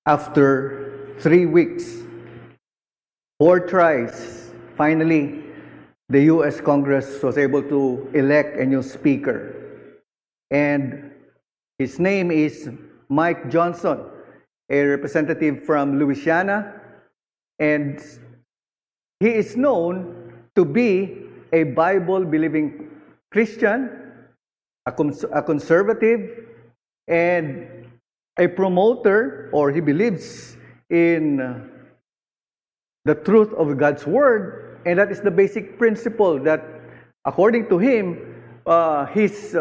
After 3 weeks, 4 tries, finally, the U.S. Congress was able to elect a new speaker. And his name is Mike Johnson, a representative from Louisiana. And he is known to be a Bible-believing Christian, a conservative, and a promoter, or he believes in the truth of God's Word, and that is the basic principle that, according to him, his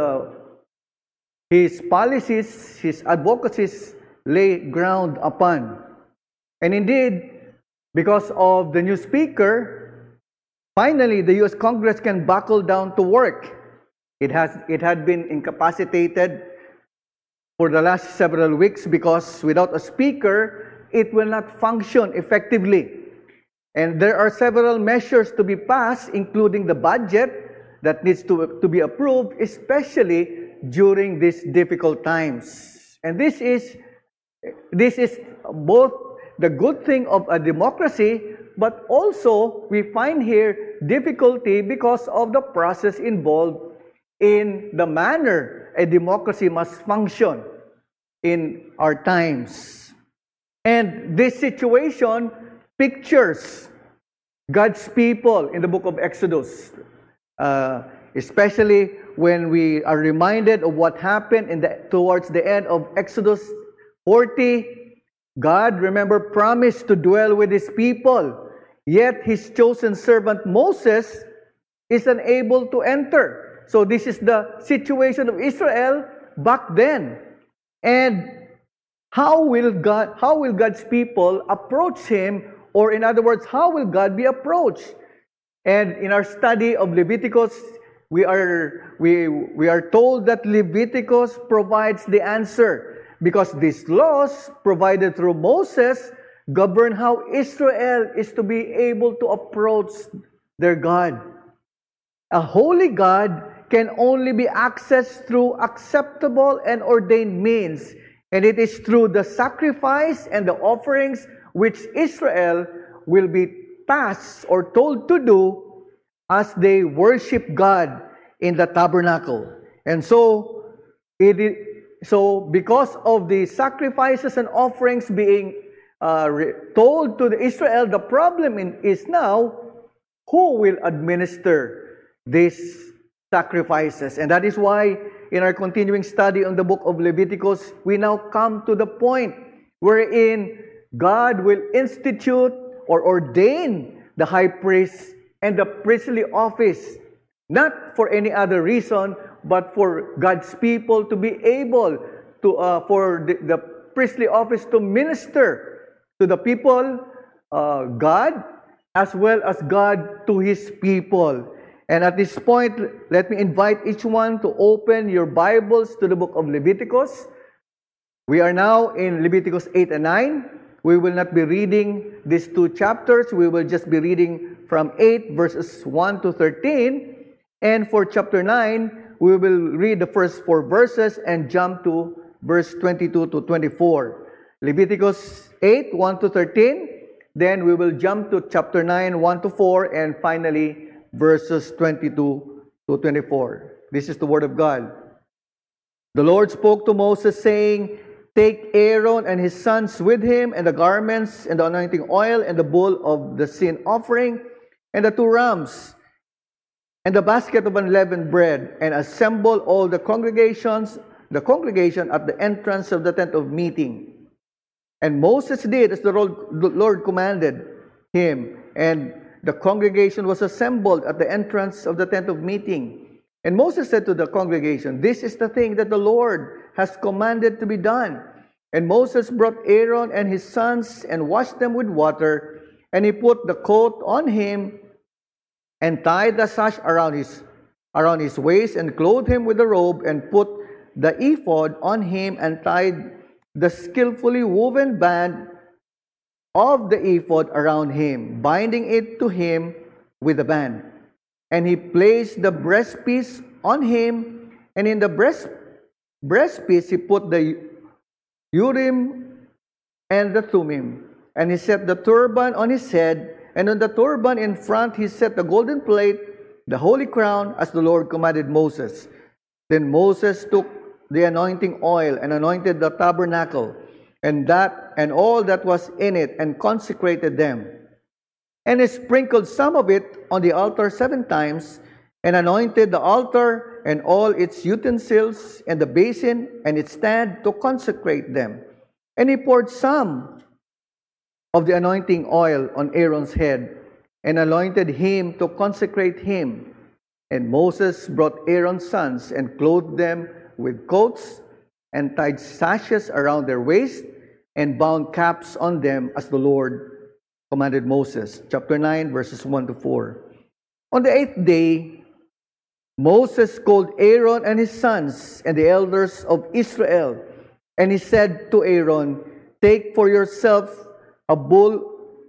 policies, his advocacies lay ground upon. And indeed, because of the new speaker, finally the U.S. Congress can buckle down to work. It had been incapacitated for the last several weeks because without a speaker, it will not function effectively. And there are several measures to be passed, including the budget that needs to be approved, especially during these difficult times. And this is both the good thing of a democracy, but also we find here difficulty because of the process involved in the manner a democracy must function in our times. And this situation pictures God's people in the book of Exodus, especially when we are reminded of what happened towards the end of Exodus 40. God, remember, promised to dwell with His people, yet His chosen servant Moses is unable to enter. So this is the situation of Israel back then. And how will God's people approach Him? Or in other words, how will God be approached? And in our study of Leviticus, we are told that Leviticus provides the answer, because these laws provided through Moses govern how Israel is to be able to approach their God. A holy God can only be accessed through acceptable and ordained means, and it is through the sacrifice and the offerings which Israel will be tasked or told to do as they worship God in the tabernacle. And so because of the sacrifices and offerings being told to Israel, the problem is now who will administer these sacrifices. And that is why in our continuing study on the book of Leviticus, we now come to the point wherein God will institute or ordain the high priest and the priestly office, not for any other reason, but for God's people to be able to, for the priestly office to minister to the people, God, as well as God to His people. And at this point, let me invite each one to open your Bibles to the book of Leviticus. We are now in Leviticus 8 and 9. We will not be reading these two chapters. We will just be reading from 8 verses 1 to 13. And for chapter 9, we will read the first 4 verses and jump to verse 22 to 24. Leviticus 8, 1 to 13. Then we will jump to chapter 9, 1 to 4. And finally, verses 22 to 24. This is the word of God. The Lord spoke to Moses, saying, "Take Aaron and his sons with him, and the garments, and the anointing oil, and the bull of the sin offering, and the 2 rams, and the basket of unleavened bread, and assemble all the congregation at the entrance of the tent of meeting." And Moses did as the Lord commanded him, and the congregation was assembled at the entrance of the tent of meeting. And Moses said to the congregation, "This is the thing that the Lord has commanded to be done." And Moses brought Aaron and his sons and washed them with water, and he put the coat on him and tied the sash around his waist and clothed him with a robe and put the ephod on him and tied the skillfully woven band of the ephod around him, binding it to him with a band. And he placed the breastpiece on him, and in the breastpiece he put the Urim and the Thummim. And he set the turban on his head, and on the turban in front he set the golden plate, the holy crown, as the Lord commanded Moses. Then Moses took the anointing oil and anointed the tabernacle, and all that was in it, and consecrated them. And he sprinkled some of it on the altar 7 times, and anointed the altar and all its utensils, and the basin and its stand, to consecrate them. And he poured some of the anointing oil on Aaron's head, and anointed him to consecrate him. And Moses brought Aaron's sons, and clothed them with coats, and tied sashes around their waist, and bound caps on them, as the Lord commanded Moses. Chapter 9, verses 1 to 4. On the 8th day, Moses called Aaron and his sons and the elders of Israel, and he said to Aaron, "Take for yourself a bull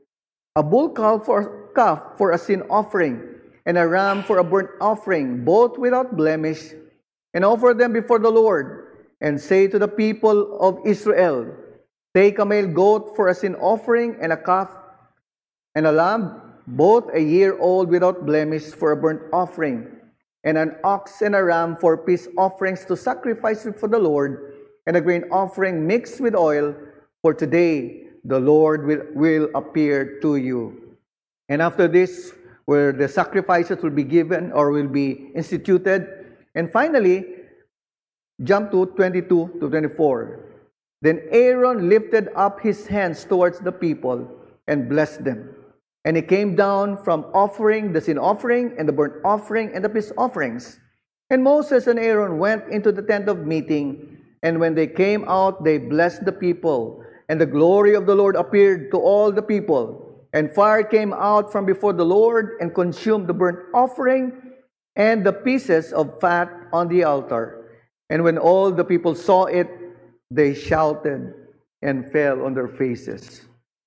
calf for a sin offering, and a ram for a burnt offering, both without blemish, and offer them before the Lord. And say to the people of Israel, take a male goat for a sin offering, and a calf and a lamb, both a year old without blemish, for a burnt offering, and an ox and a ram for peace offerings to sacrifice for the Lord, and a grain offering mixed with oil, for today the Lord will appear to you." And after this, where the sacrifices will be given or will be instituted. And finally, jump to 22 to 24. Then Aaron lifted up his hands towards the people and blessed them. And he came down from offering the sin offering and the burnt offering and the peace offerings. And Moses and Aaron went into the tent of meeting, and when they came out, they blessed the people. And the glory of the Lord appeared to all the people. And fire came out from before the Lord and consumed the burnt offering and the pieces of fat on the altar. And when all the people saw it, they shouted and fell on their faces.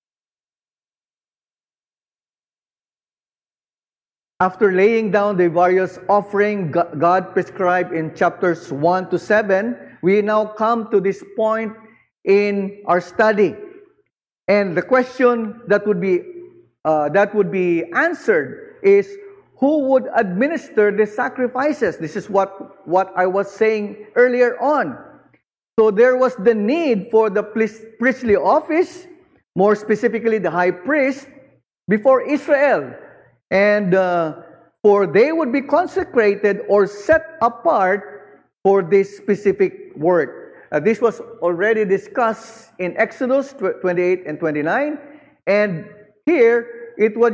After laying down the various offering God prescribed in chapters 1 to 7, we now come to this point in our study. And the question that would be answered is, who would administer the sacrifices? This is what I was saying earlier on. So there was the need for the priestly office, more specifically the high priest, before Israel. And for they would be consecrated or set apart for this specific work. This was already discussed in Exodus 28 and 29. And here,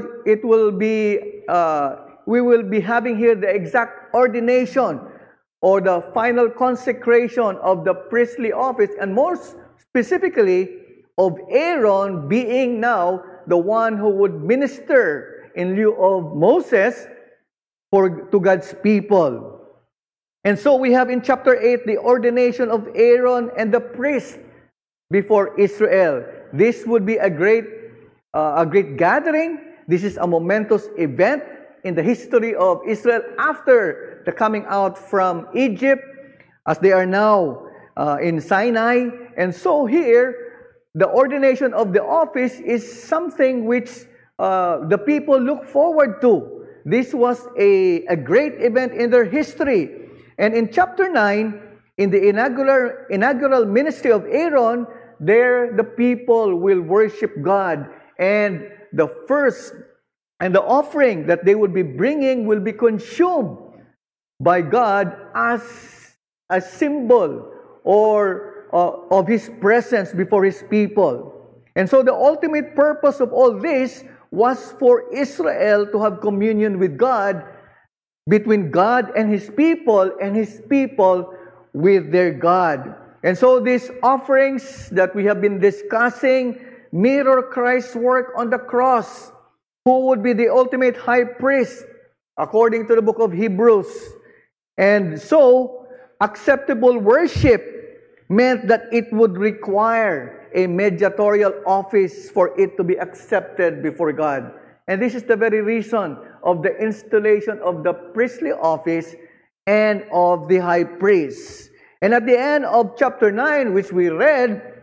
we will be having here the exact ordination or the final consecration of the priestly office, and more specifically of Aaron being now the one who would minister in lieu of Moses to God's people. And so we have in chapter 8 the ordination of Aaron and the priest before Israel. This would be a great gathering. This is a momentous event in the history of Israel after the coming out from Egypt, as they are now in Sinai. And so here, the ordination of the office is something which the people look forward to. This was a great event in their history. And in chapter 9, in the inaugural ministry of Aaron, there the people will worship God. And the first and the offering that they would be bringing will be consumed by God as a symbol or of His presence before His people. And so the ultimate purpose of all this was for Israel to have communion with God, between God and His people with their God. And so these offerings that we have been discussing mirror Christ's work on the cross, who would be the ultimate high priest, according to the book of Hebrews. And so, acceptable worship meant that it would require a mediatorial office for it to be accepted before God. And this is the very reason of the installation of the priestly office and of the high priest. And at the end of chapter 9, which we read,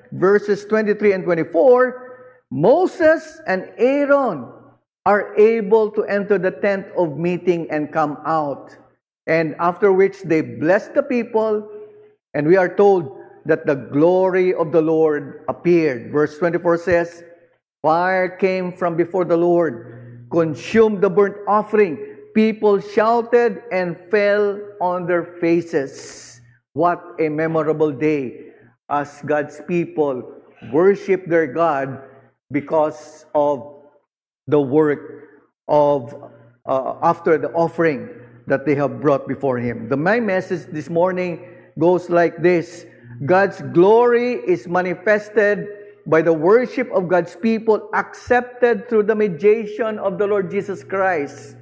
verses 23 and 24, Moses and Aaron are able to enter the tent of meeting and come out. And after which they bless the people, and we are told that the glory of the Lord appeared. Verse 24 says, fire came from before the Lord, consumed the burnt offering. People shouted and fell on their faces. What a memorable day as God's people worship their God because of the work of after the offering that they have brought before Him. My message this morning goes like this: God's glory is manifested by the worship of God's people accepted through the mediation of the Lord Jesus Christ.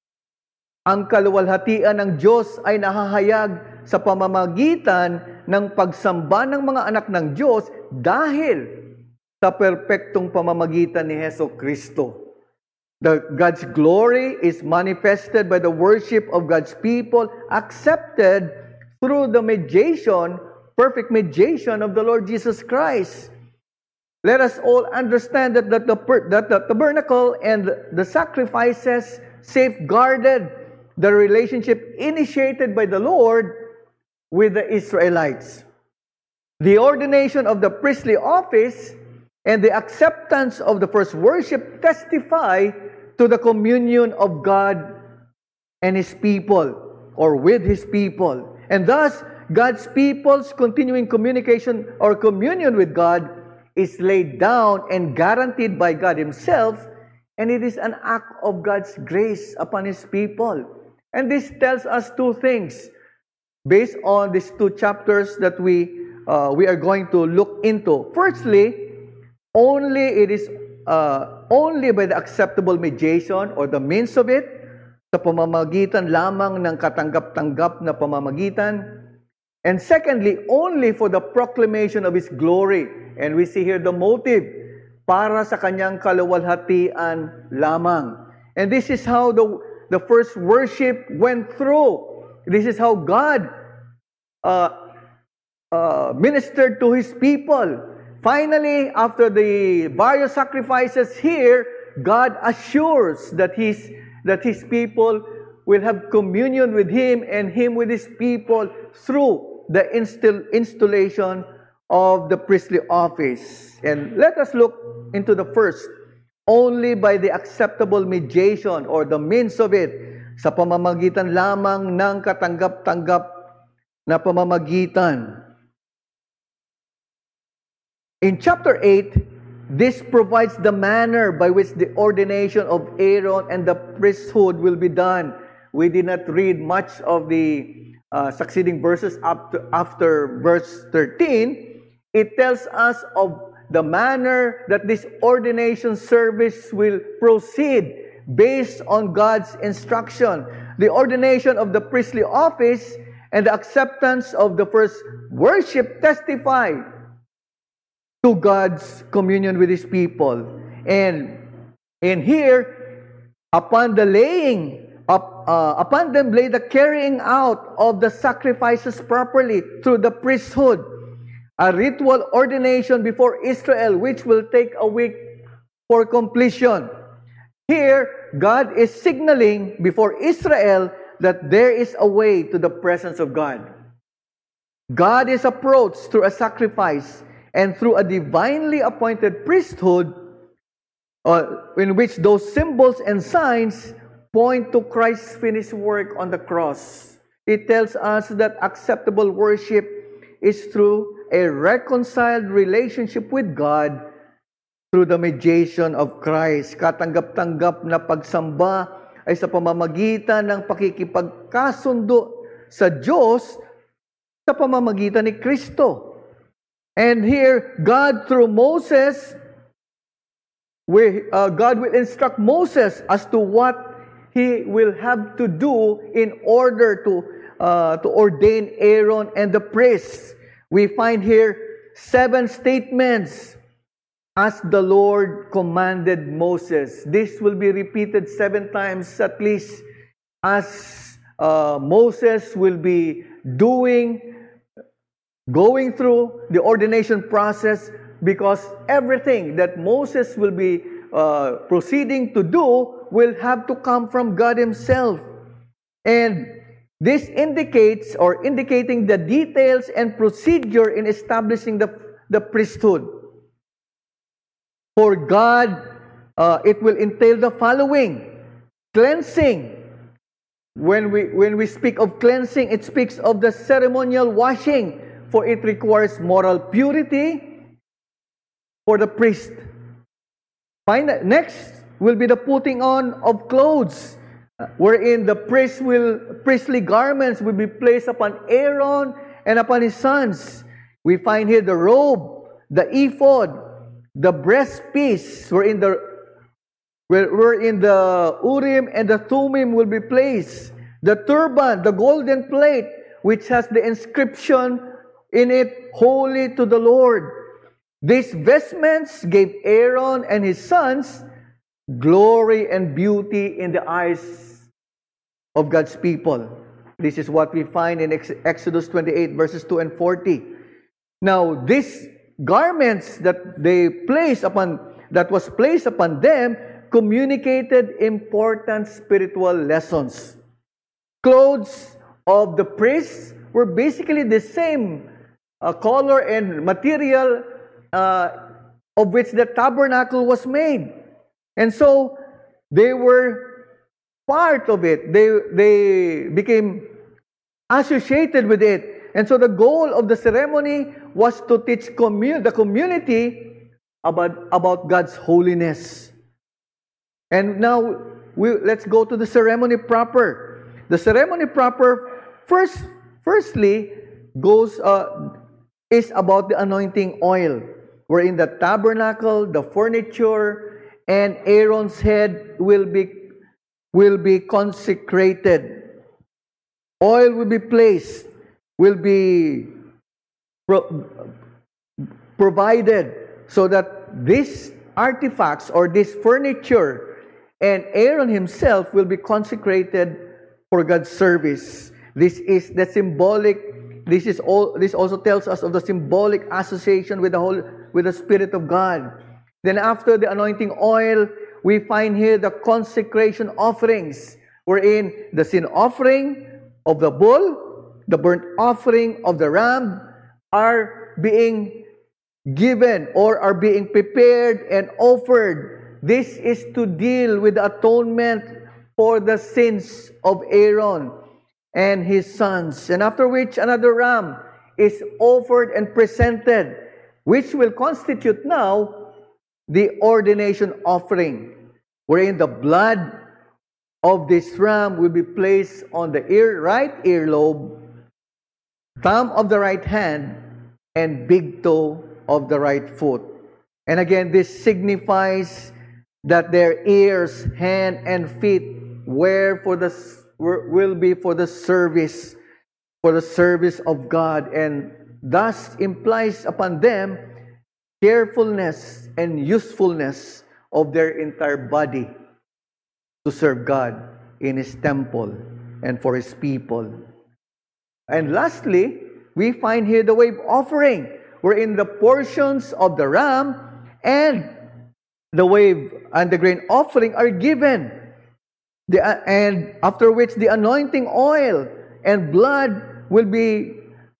Ang kaluwalhatian ng Diyos ay nahahayag sa pamamagitan ng pagsamba ng mga anak ng Diyos dahil sa perpektong pamamagitan ni Hesus Kristo. God's glory is manifested by the worship of God's people accepted through the mediation, perfect mediation of the Lord Jesus Christ. Let us all understand that the tabernacle and the sacrifices safeguarded the relationship initiated by the Lord with the Israelites. The ordination of the priestly office and the acceptance of the first worship testify to the communion of God and His people, or with His people. And thus, God's people's continuing communication or communion with God is laid down and guaranteed by God Himself, and it is an act of God's grace upon His people. And this tells us two things based on these two chapters that we are going to look into. Firstly, only by the acceptable mediation or the means of it, sa pamamagitan lamang ng katanggap-tanggap na pamamagitan. And secondly, only for the proclamation of His glory. And we see here the motive, para sa kanyang kaluwalhatian lamang. And this is how the first worship went through. This is how God ministered to His people. Finally, after the various sacrifices here, God assures that His people will have communion with Him and Him with His people through the installation of the priestly office. And let us look into the first. Only by the acceptable mediation or the means of it, sa pamamagitan lamang ng katanggap-tanggap na pamamagitan. In chapter 8, this provides the manner by which the ordination of Aaron and the priesthood will be done. We did not read much of the succeeding verses after verse 13. It tells us of the manner that this ordination service will proceed based on God's instruction. The ordination of the priestly office and the acceptance of the first worship testify to God's communion with His people. And here, upon them lay the carrying out of the sacrifices properly through the priesthood, a ritual ordination before Israel, which will take a week for completion. Here, God is signaling before Israel that there is a way to the presence of God. God is approached through a sacrifice and through a divinely appointed priesthood in which those symbols and signs point to Christ's finished work on the cross. It tells us that acceptable worship is through a reconciled relationship with God through the mediation of Christ. Katanggap-tanggap na pagsamba ay sa pamamagitan ng pakikipagkasundo sa Diyos sa pamamagitan ni Kristo. And here, God through Moses, God will instruct Moses as to what he will have to do in order to ordain Aaron and the priests. We find here 7 statements as the Lord commanded Moses. This will be repeated 7 times at least as Moses will be doing going through the ordination process, because everything that Moses will be proceeding to do will have to come from God Himself. And this indicating the details and procedure in establishing the priesthood. For God, it will entail the following: cleansing. When we speak of cleansing, it speaks of the ceremonial washing, for it requires moral purity for the priest. Next will be the putting on of clothes, wherein the priestly garments will be placed upon Aaron and upon his sons. We find here the robe, the ephod, the breastpiece, wherein the Urim and the Thummim will be placed, the turban, the golden plate, which has the inscription in it, "Holy to the Lord." These vestments gave Aaron and his sons glory and beauty in the eyes of God's people. This is what we find in Exodus 28, verses 2 and 40. Now, these garments that was placed upon them communicated important spiritual lessons. Clothes of the priests were basically the same color and material of which the tabernacle was made. And so, they were part of it. They became associated with it. And so the goal of the ceremony was to teach the community about God's holiness. And now, let's go to the ceremony proper. The ceremony proper, firstly, is about the anointing oil, wherein the tabernacle, the furniture, and Aaron's head will be consecrated. Oil will be placed, will be provided, so that these artifacts or this furniture and Aaron himself will be consecrated for God's service. This is the symbolic. This also tells us of the symbolic association with the Spirit of God. Then after the anointing oil, we find here the consecration offerings, wherein the sin offering of the bull, the burnt offering of the ram are being given or are being prepared and offered. This is to deal with the atonement for the sins of Aaron and his sons. And after which another ram is offered and presented, which will constitute now the ordination offering, wherein the blood of this ram will be placed on the right earlobe, thumb of the right hand, and big toe of the right foot. And again, this signifies that their ears, hand, and feet will be for the service of God, and thus implies upon them carefulness and usefulness of their entire body to serve God in His temple and for His people. And lastly, we find here the wave offering, wherein the portions of the ram and the wave and the grain offering are given. And after which the anointing oil and blood will be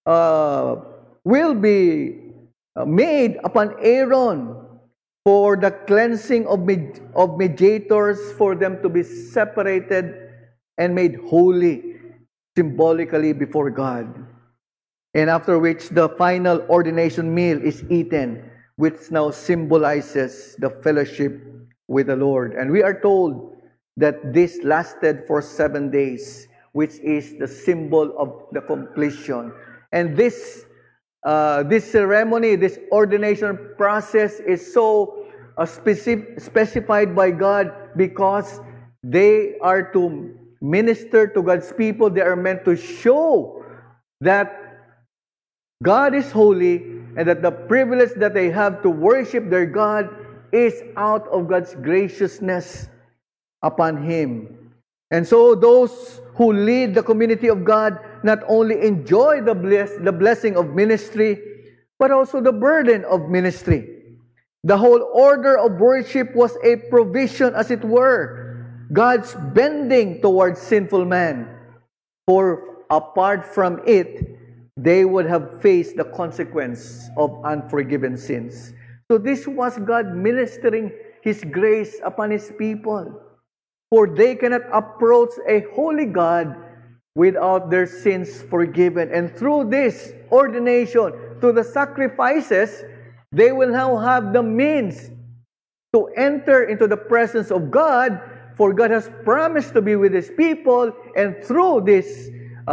made upon Aaron for the cleansing of mediators, for them to be separated and made holy symbolically before God. And after which the final ordination meal is eaten, which now symbolizes the fellowship with the Lord. And we are told that this lasted for 7 days, which is the symbol of the completion. And this ceremony, this ordination process is so specified by God, because they are to minister to God's people. They are meant to show that God is holy, and that the privilege that they have to worship their God is out of God's graciousness upon Him. And so those who lead the community of God not only enjoy the blessing of ministry, but also the burden of ministry. The whole order of worship was a provision, as it were, God's bending towards sinful man. For apart from it, they would have faced the consequence of unforgiven sins. So this was God ministering His grace upon His people. For they cannot approach a holy God without their sins forgiven. And through this ordination, through the sacrifices, they will now have the means to enter into the presence of God, for God has promised to be with His people, and through this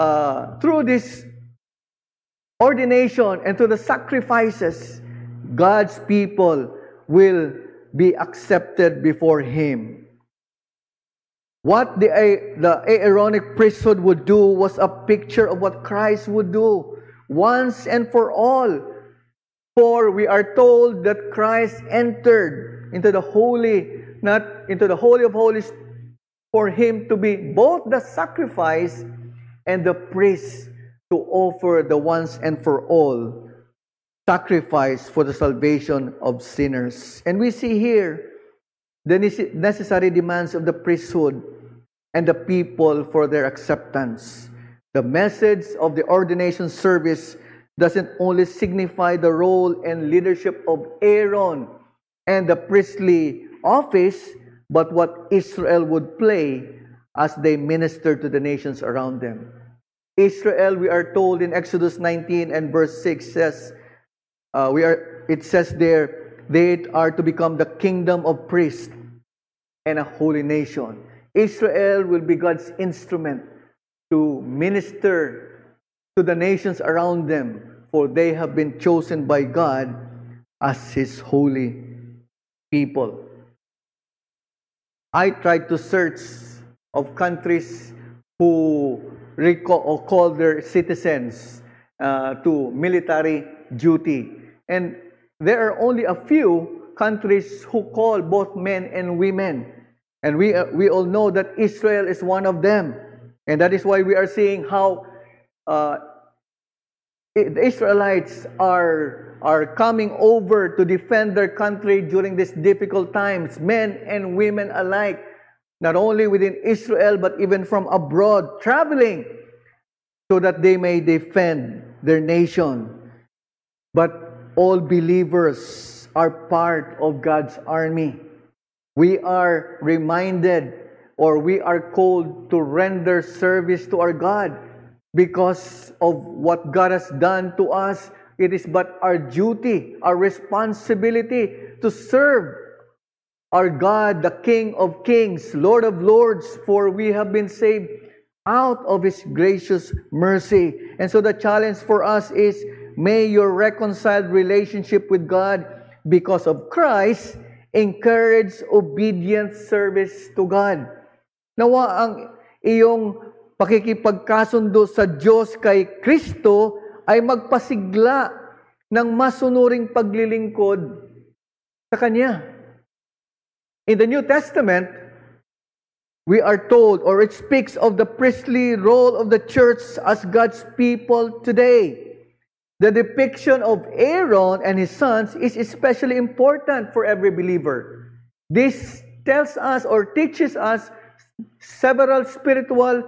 ordination and through the sacrifices, God's people will be accepted before Him. What the Aaronic priesthood would do was a picture of what Christ would do once and for all. For we are told that Christ entered into the holy, not into the Holy of Holies, for Him to be both the sacrifice and the priest to offer the once and for all sacrifice for the salvation of sinners. And we see here the necessary demands of the priesthood and the people for their acceptance. The message of the ordination service doesn't only signify the role and leadership of Aaron and the priestly office, but what Israel would play as they minister to the nations around them. Israel, we are told in Exodus 19 and verse 6 says, it says there, they are to become the kingdom of priests and a holy nation. Israel will be God's instrument to minister to the nations around them, for they have been chosen by God as His holy people. I tried to search of countries who call their citizens to military duty. And there are only a few countries who call both men and women. And we all know that Israel is one of them. And that is why we are seeing how the Israelites are coming over to defend their country during these difficult times, men and women alike, not only within Israel but even from abroad, traveling so that they may defend their nation. But all believers are part of God's army. We are reminded, or we are called to render service to our God because of what God has done to us. It is but our duty, our responsibility to serve our God, the King of Kings, Lord of Lords, for we have been saved out of His gracious mercy. And so the challenge for us is, may your reconciled relationship with God because of Christ encourage obedient service to God. Nawa ang iyong pakikipagkasundo sa Diyos kay Kristo ay magpasigla ng masunuring paglilingkod sa Kanya. In the New Testament, we are told, or it speaks of the priestly role of the church as God's people today. The depiction of Aaron and his sons is especially important for every believer. This tells us or teaches us several spiritual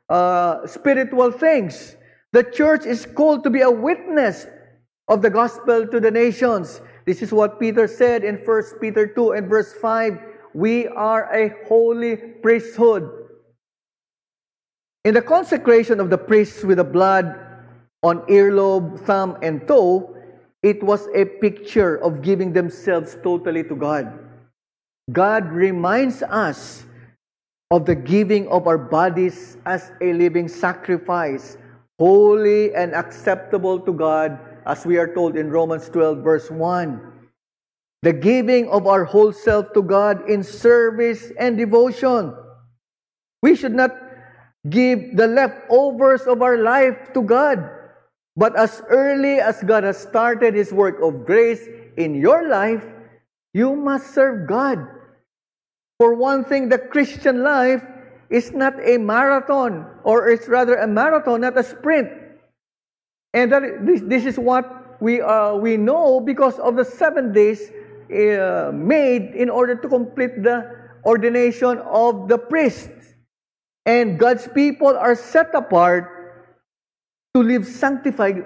things. The church is called to be a witness of the gospel to the nations. This is what Peter said in 1 Peter 2 and verse 5. We are a holy priesthood. In the consecration of the priests with the blood on earlobe, thumb, and toe, it was a picture of giving themselves totally to God. God reminds us of the giving of our bodies as a living sacrifice, holy and acceptable to God, as we are told in Romans 12 verse 1. The giving of our whole self to God in service and devotion. We should not give the leftovers of our life to God, but as early as God has started His work of grace in your life, you must serve God. For one thing, the Christian life is not a marathon, or it's rather a marathon, not a sprint. And this is what we know because of the 7 days made in order to complete the ordination of the priest. And God's people are set apart to live sanctified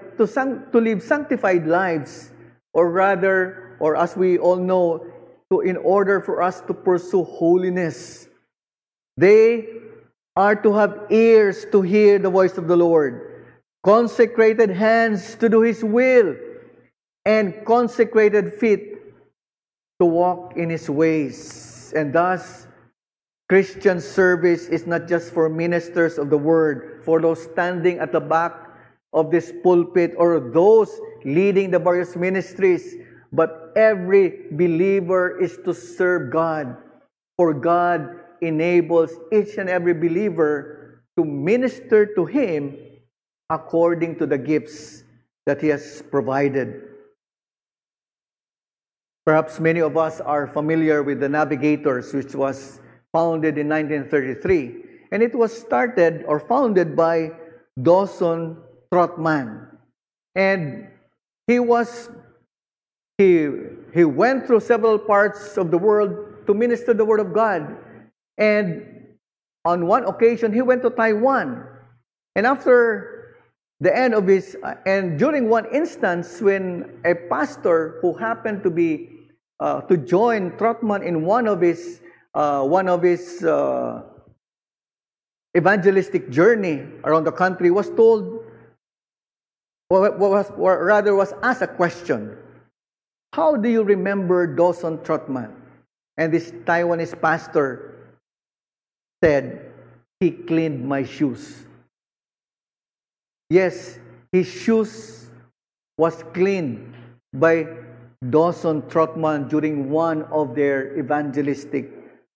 lives, or rather, or as we all know, in order for us to pursue holiness. They are to have ears to hear the voice of the Lord, consecrated hands to do His will, and consecrated feet to walk in His ways. And thus, Christian service is not just for ministers of the Word, for those standing at the back of this pulpit, or those leading the various ministries, but every believer is to serve God, for God enables each and every believer to minister to Him according to the gifts that He has provided. Perhaps many of us are familiar with the Navigators, which was founded in 1933, and it was started or founded by Dawson Trotman. And he went through several parts of the world to minister the Word of God. And on one occasion, he went to Taiwan. And after the end of his, and during one instance, when a pastor who happened to be to join Trotman in one of his evangelistic journey around the country, was told, was asked a question: how do you remember Dawson Trotman? And this Taiwanese pastor said, he cleaned my shoes. Yes, his shoes was cleaned by Dawson Trotman during one of their evangelistic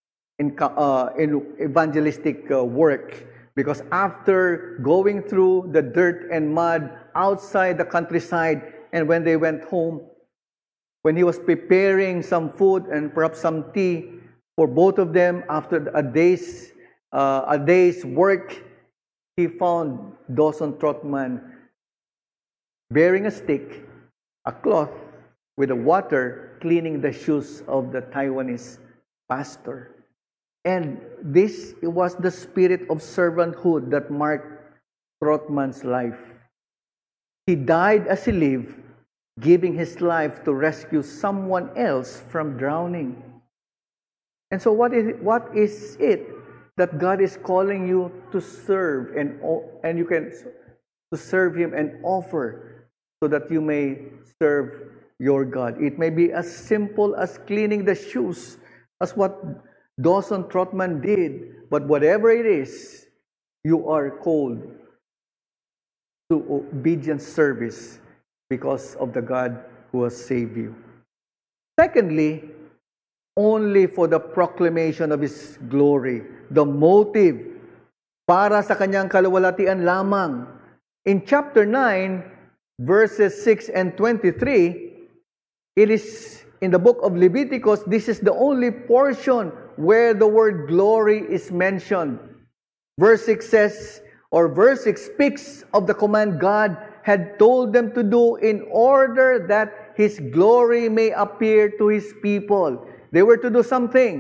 work. Because after going through the dirt and mud outside the countryside, and when they went home, when he was preparing some food and perhaps some tea for both of them after a day's work, he found Dawson Trotman bearing a stick, a cloth with the water, cleaning the shoes of the Taiwanese pastor. And this was the spirit of servanthood that marked Trotman's life. He died as he lived, giving his life to rescue someone else from drowning. And so what is it that God is calling you to serve, and you can to serve Him and offer so that you may serve your God? It may be as simple as cleaning the shoes, as what Dawson Trotman did, but whatever it is, you are called to obedient service because of the God who has saved you. Secondly, only for the proclamation of His glory. The motive, para sa kanyang kaluwalhatian lamang. In chapter 9, verses 6 and 23, it is in the book of Leviticus, this is the only portion where the word glory is mentioned. Verse 6 says, or verse 6 speaks of the command God had told them to do in order that His glory may appear to His people. They were to do something.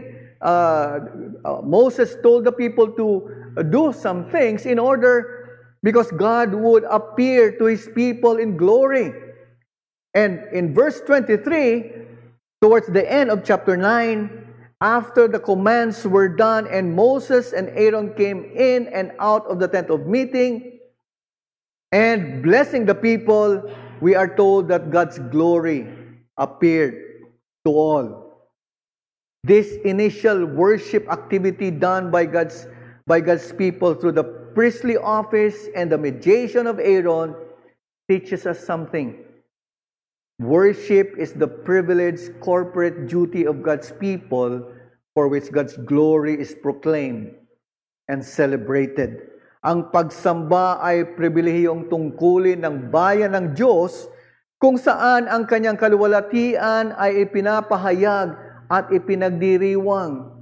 Moses told the people to do some things in order, because God would appear to His people in glory. And in verse 23, towards the end of chapter 9, after the commands were done and Moses and Aaron came in and out of the tent of meeting and blessing the people, we are told that God's glory appeared to all. This initial worship activity done by God's people through the priestly office and the mediation of Aaron teaches us something. Worship is the privileged corporate duty of God's people for which God's glory is proclaimed and celebrated. Ang pagsamba ay pribilehiyong tungkulin ng bayan ng Diyos kung saan ang kanyang kaluwalhatian ay ipinapahayag at ipinagdiriwang.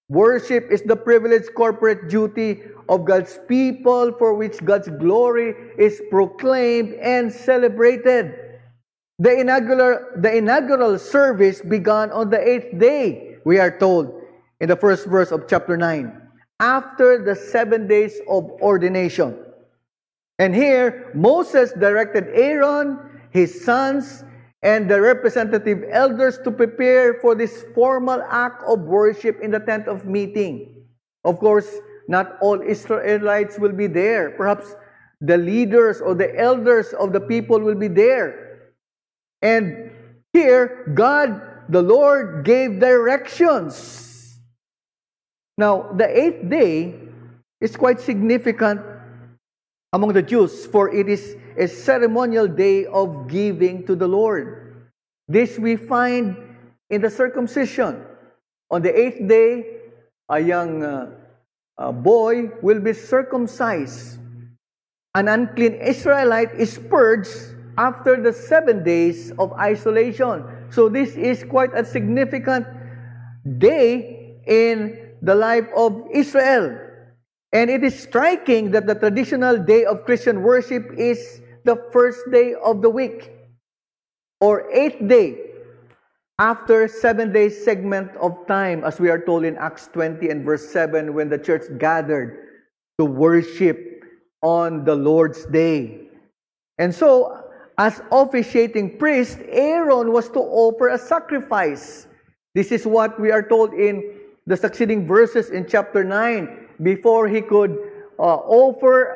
Worship is the privileged corporate duty of God's people for which God's glory is proclaimed and celebrated. The inaugural service began on the 8th day, we are told in the first verse of chapter 9, after the 7 days of ordination. And here, Moses directed Aaron, his sons, and the representative elders to prepare for this formal act of worship in the tent of meeting. Of course, not all Israelites will be there. Perhaps the leaders or the elders of the people will be there. And here, God, the Lord, gave directions. Now, the 8th day is quite significant among the Jews, for it is a ceremonial day of giving to the Lord. This we find in the circumcision. On the 8th day, a young boy will be circumcised. An unclean Israelite is purged after the 7 days of isolation. So this is quite a significant day in the life of Israel. And it is striking that the traditional day of Christian worship is the first day of the week, or 8th day, after 7 days segment of time, as we are told in Acts 20 and verse 7, when the church gathered to worship on the Lord's day. And so, as officiating priest, Aaron was to offer a sacrifice. This is what we are told in the succeeding verses in chapter 9. Before he could offer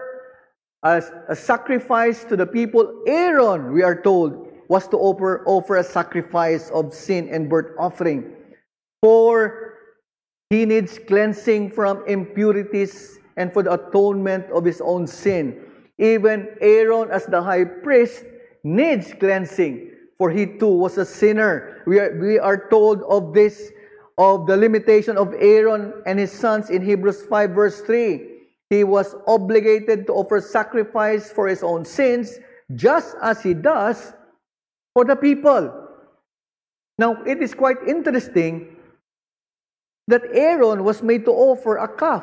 a sacrifice to the people, Aaron, we are told, was to offer a sacrifice of sin and burnt offering. For he needs cleansing from impurities and for the atonement of his own sin. Even Aaron, as the high priest, needs cleansing, for he too was a sinner. We are told of this, of the limitation of Aaron and his sons in Hebrews 5 verse 3. He was obligated to offer sacrifice for his own sins, just as he does for the people. Now, it is quite interesting that Aaron was made to offer a calf.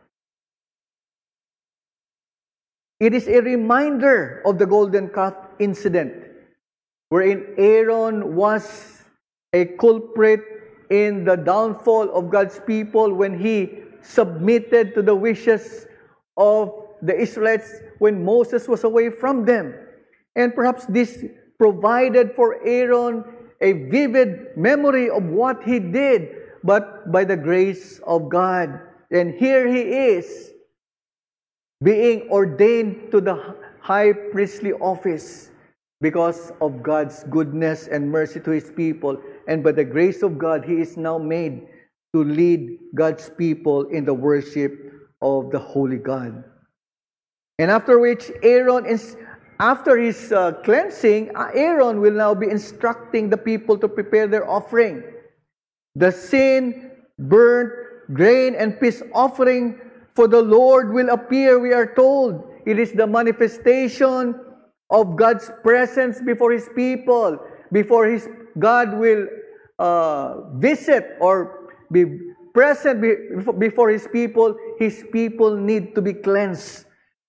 It is a reminder of the golden calf incident, wherein Aaron was a culprit in the downfall of God's people when he submitted to the wishes of the Israelites when Moses was away from them. And perhaps this provided for Aaron a vivid memory of what he did, but by the grace of God. And here he is, being ordained to the high priestly office because of God's goodness and mercy to his people. And by the grace of God, he is now made to lead God's people in the worship of the Holy God. And after which, after his cleansing, Aaron will now be instructing the people to prepare their offering. The sin, burnt, grain, and peace offering for the Lord will appear, we are told. It is the manifestation of God's presence before his people. God will visit or be present before his people need to be cleansed.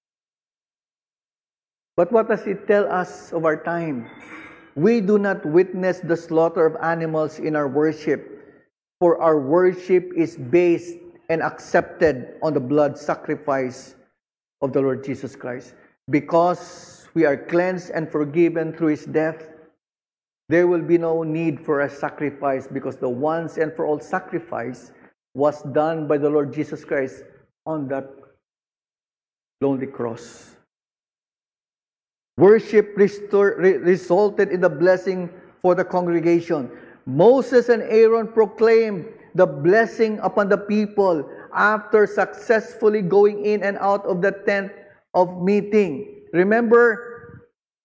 But what does it tell us of our time? We do not witness the slaughter of animals in our worship, for our worship is based and accepted on the blood sacrifice of the Lord Jesus Christ. Because we are cleansed and forgiven through his death, there will be no need for a sacrifice, because the once and for all sacrifice was done by the Lord Jesus Christ on that lonely cross. Worship resulted in the blessing for the congregation. Moses and Aaron proclaimed the blessing upon the people after successfully going in and out of the tent of meeting. Remember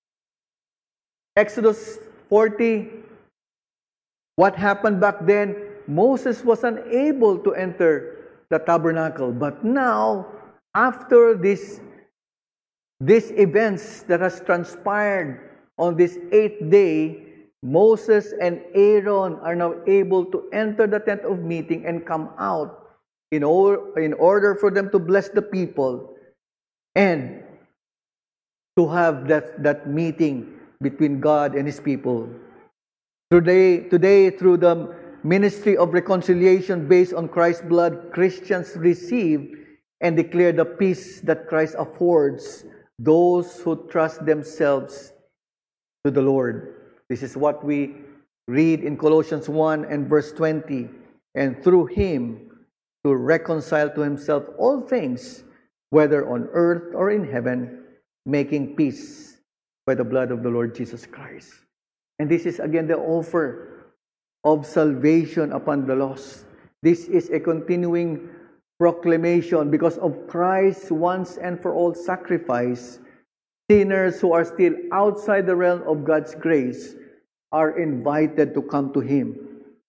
Exodus 40, what happened back then? Moses was unable to enter the tabernacle. But now, after these events that has transpired on this 8th day, Moses and Aaron are now able to enter the tent of meeting and come out in order for them to bless the people and to have that meeting between God and His people. Today, through the ministry of reconciliation based on Christ's blood, Christians receive and declare the peace that Christ affords those who trust themselves to the Lord. This is what we read in Colossians 1 and verse 20. And through Him to reconcile to Himself all things, whether on earth or in heaven, making peace by the blood of the Lord Jesus Christ. And this is again the offer of salvation upon the lost. This is a continuing proclamation because of Christ's once and for all sacrifice. Sinners who are still outside the realm of God's grace are invited to come to Him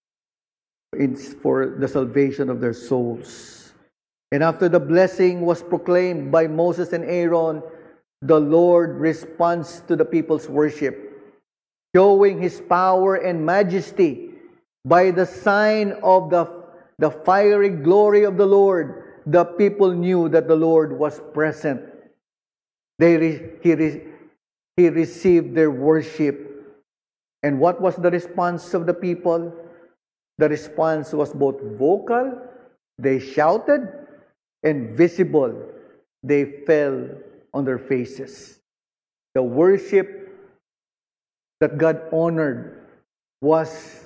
for the salvation of their souls. And after the blessing was proclaimed by Moses and Aaron, the Lord responds to the people's worship, showing His power and majesty by the sign of the fiery glory of the Lord. The people knew that the Lord was present. He received their worship. And what was the response of the people? The response was both vocal, they shouted, and visible, they fell on their faces. The worship that God honored was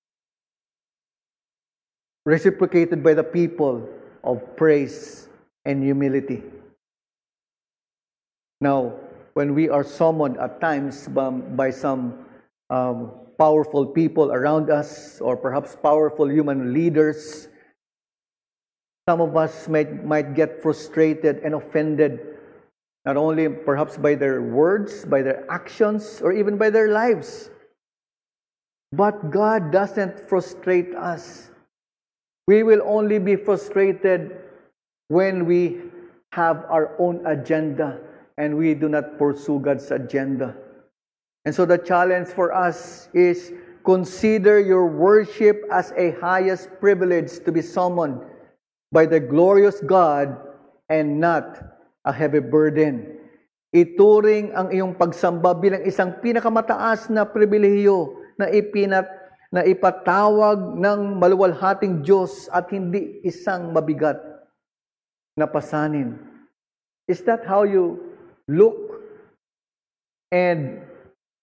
reciprocated by the people of praise and humility. Now, when we are summoned at times by some powerful people around us, or perhaps powerful human leaders, some of us might get frustrated and offended, not only perhaps by their words, by their actions, or even by their lives. But God doesn't frustrate us. We will only be frustrated when we have our own agenda and we do not pursue God's agenda. And so the challenge for us is consider your worship as a highest privilege to be summoned by the glorious God and not a heavy burden. Ituring ang iyong pagsamba bilang isang pinakamataas na pribilehiyo na ipatawag ng maluwalhating Diyos at hindi isang mabigat na pasanin. Is that how you look and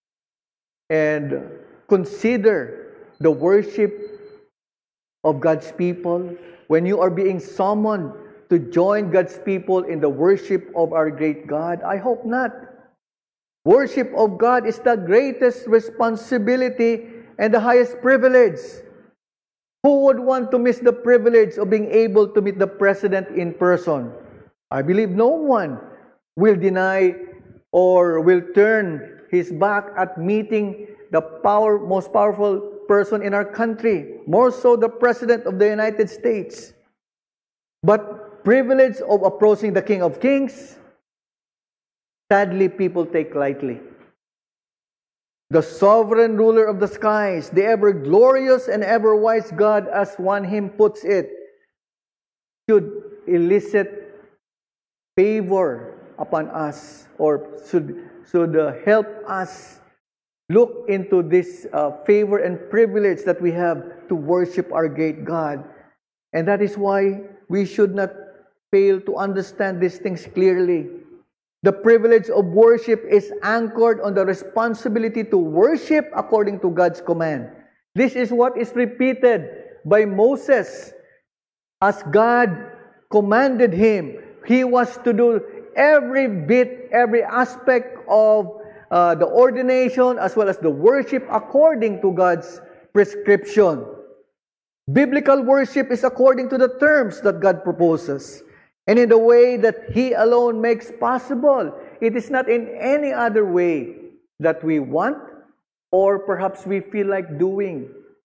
consider the worship of God's people when you are being summoned to join God's people in the worship of our great God? I hope not. Worship of God is the greatest responsibility and the highest privilege. Who would want to miss the privilege of being able to meet the President in person? I believe no one will deny or will turn his back at meeting the most powerful person in our country, more so the President of the United States. But privilege of approaching the King of Kings, sadly, people take lightly. The sovereign ruler of the skies, the ever-glorious and ever-wise God, as one hymn puts it, should elicit favor upon us, or should help us look into this favor and privilege that we have to worship our great God. And that is why we should not fail to understand these things clearly. The privilege of worship is anchored on the responsibility to worship according to God's command. This is what is repeated by Moses. As God commanded him, he was to do every aspect of the ordination as well as the worship according to God's prescription. Biblical worship is according to the terms that God proposes, and in the way that He alone makes possible. It is not in any other way that we want or perhaps we feel like doing.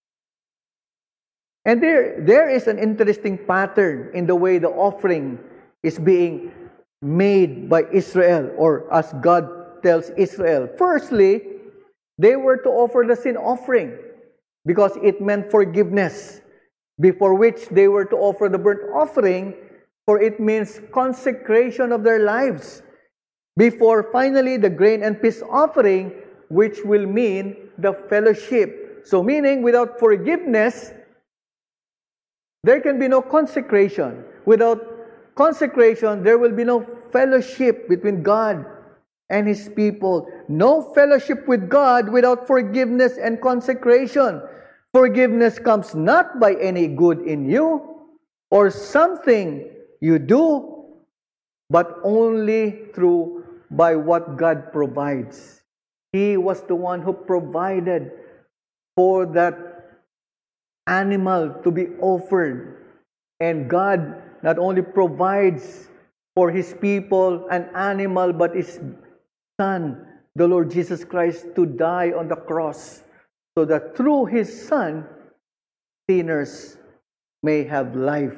And there is an interesting pattern in the way the offering is being made by Israel, or as God tells Israel. Firstly, they were to offer the sin offering because it meant forgiveness. before which they were to offer the burnt offering, for it means consecration of their lives. Before finally the grain and peace offering, which will mean the fellowship. So meaning, without forgiveness, there can be no consecration. Without consecration, there will be no fellowship between God and His people. No fellowship with God without forgiveness and consecration. Forgiveness comes not by any good in you or something you do, but only by what God provides. He was the one who provided for that animal to be offered. And God not only provides for His people an animal, but His Son, the Lord Jesus Christ, to die on the cross, so that through His Son, sinners may have life.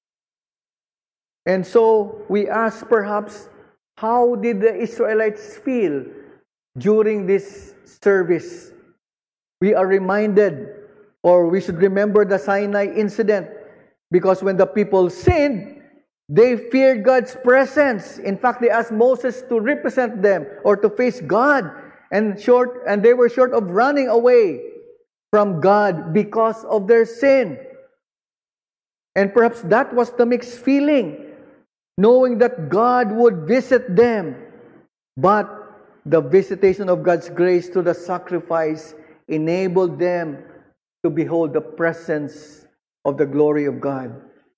And so we ask perhaps, how did the Israelites feel during this service? We are reminded, or we should remember the Sinai incident, because when the people sinned, they feared God's presence. In fact, they asked Moses to represent them or to face God, and they were short of running away from God because of their sin. And perhaps that was the mixed feeling, knowing that God would visit them. But the visitation of God's grace through the sacrifice enabled them to behold the presence of the glory of God.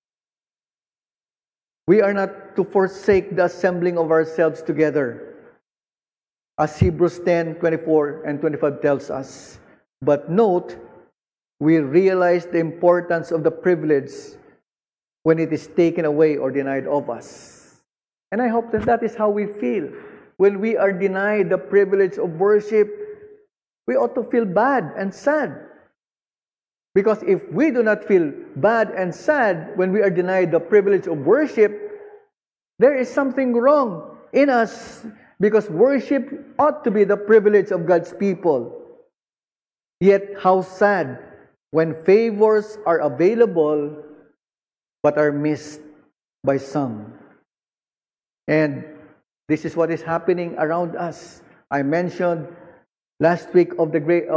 We are not to forsake the assembling of ourselves together, as Hebrews 10:24 and 25 tells us. But note, we realize the importance of the privilege when it is taken away or denied of us. And I hope that is how we feel. When we are denied the privilege of worship, we ought to feel bad and sad. Because if we do not feel bad and sad when we are denied the privilege of worship, there is something wrong in us, because worship ought to be the privilege of God's people. Yet how sad when favors are available but are missed by some. And this is what is happening around us. I mentioned last week of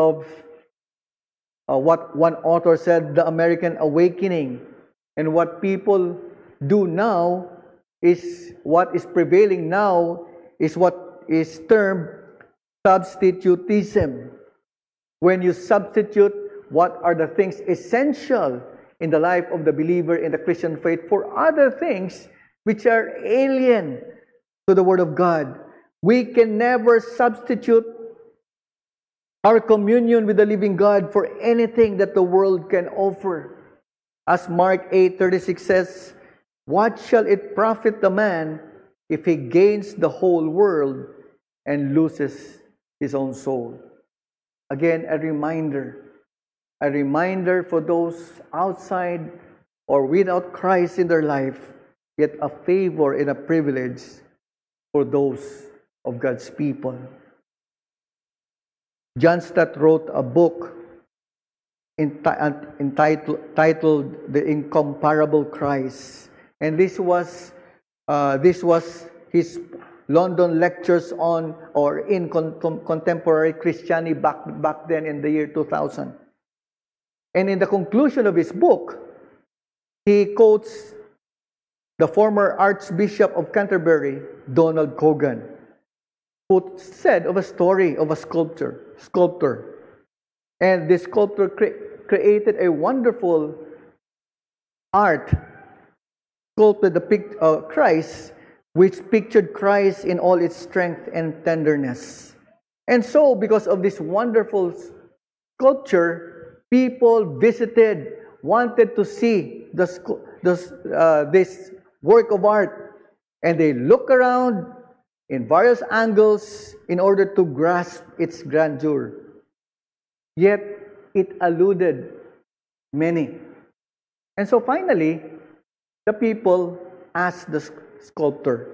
what one author said, the American awakening. And what people do now is, what is prevailing now is what is termed substitutism. When you substitute what are the things essential in the life of the believer in the Christian faith for other things which are alien to the Word of God. We can never substitute our communion with the living God for anything that the world can offer. As Mark 8:36 says, "What shall it profit the man if he gains the whole world and loses his own soul?" Again, a reminder for those outside or without Christ in their life, yet a favor and a privilege for those of God's people. John Stott wrote a book entitled "The Incomparable Christ," and this was his London lectures on or in contemporary Christianity back then in the year 2000. And in the conclusion of his book, he quotes the former Archbishop of Canterbury, Donald Cogan, who said of a story of a sculptor. And this sculptor created a wonderful art, sculpted the Christ, which pictured Christ in all its strength and tenderness. And so, because of this wonderful sculpture, people visited, wanted to see this work of art, and they look around in various angles in order to grasp its grandeur. Yet, it eluded many. And so finally, the people asked the sculptor,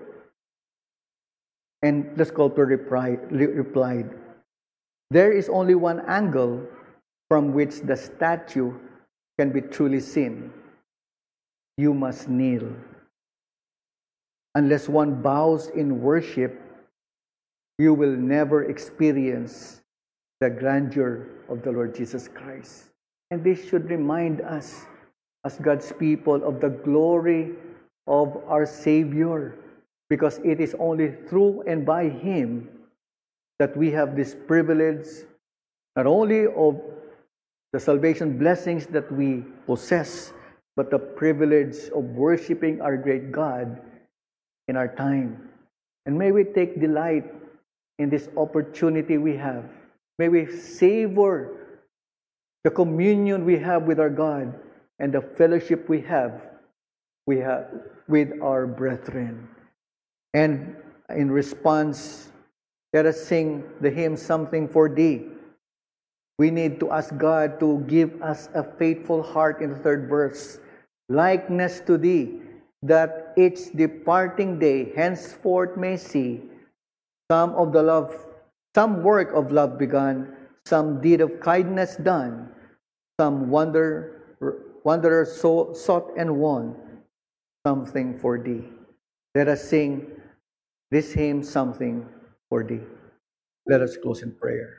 and the sculptor replied, "There is only one angle from which the statue can be truly seen, you must kneel. Unless one bows in worship, you will never experience the grandeur of the Lord Jesus Christ. And this should remind us, as God's people, of the glory of our Savior, because it is only through and by Him that we have this privilege, not only of the salvation blessings that we possess, but the privilege of worshiping our great God in our time. And may we take delight in this opportunity we have. May we savor the communion we have with our God and the fellowship we have with our brethren. And in response, let us sing the hymn, Something for Thee. We need to ask God to give us a faithful heart in the third verse. Likeness to Thee, that each departing day henceforth may see some work of love begun, some deed of kindness done, some wanderer sought and won, something for Thee. Let us sing this hymn, Something for Thee. Let us close in prayer.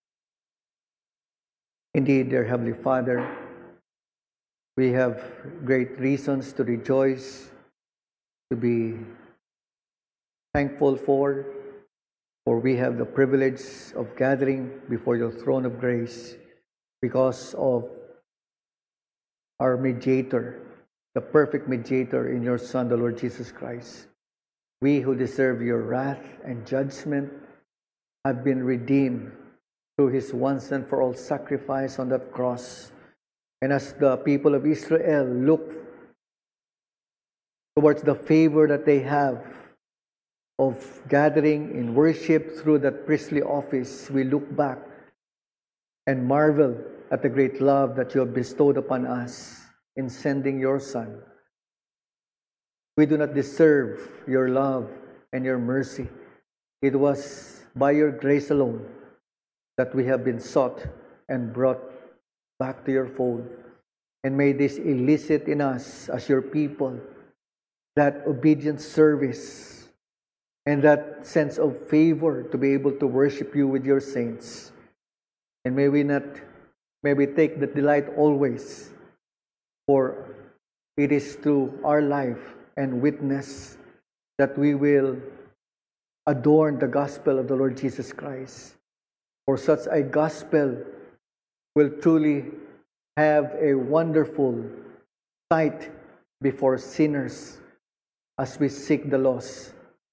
Indeed, dear Heavenly Father, we have great reasons to rejoice, to be thankful for we have the privilege of gathering before your throne of grace because of our mediator, the perfect mediator in your Son, the Lord Jesus Christ. We who deserve your wrath and judgment have been redeemed through His once and for all sacrifice on that cross. And as the people of Israel look towards the favor that they have of gathering in worship through that priestly office, we look back and marvel at the great love that you have bestowed upon us in sending your Son. We do not deserve your love and your mercy. It was by your grace alone that we have been sought and brought back to your fold. And may this elicit in us as your people that obedient service and that sense of favor to be able to worship you with your saints. And may we take that delight always, for it is through our life and witness that we will adorn the gospel of the Lord Jesus Christ. For such a gospel will truly have a wonderful sight before sinners as we seek the lost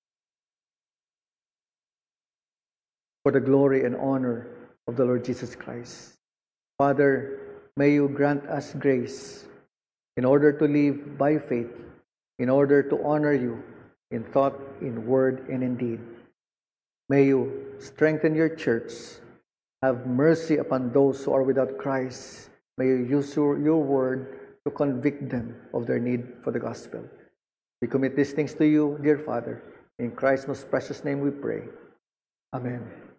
for the glory and honor of the Lord Jesus Christ. Father, may you grant us grace in order to live by faith, in order to honor you in thought, in word, and in deed. May you strengthen your church. Have mercy upon those who are without Christ. May you use your word to convict them of their need for the gospel. We commit these things to you, dear Father. In Christ's most precious name we pray. Amen.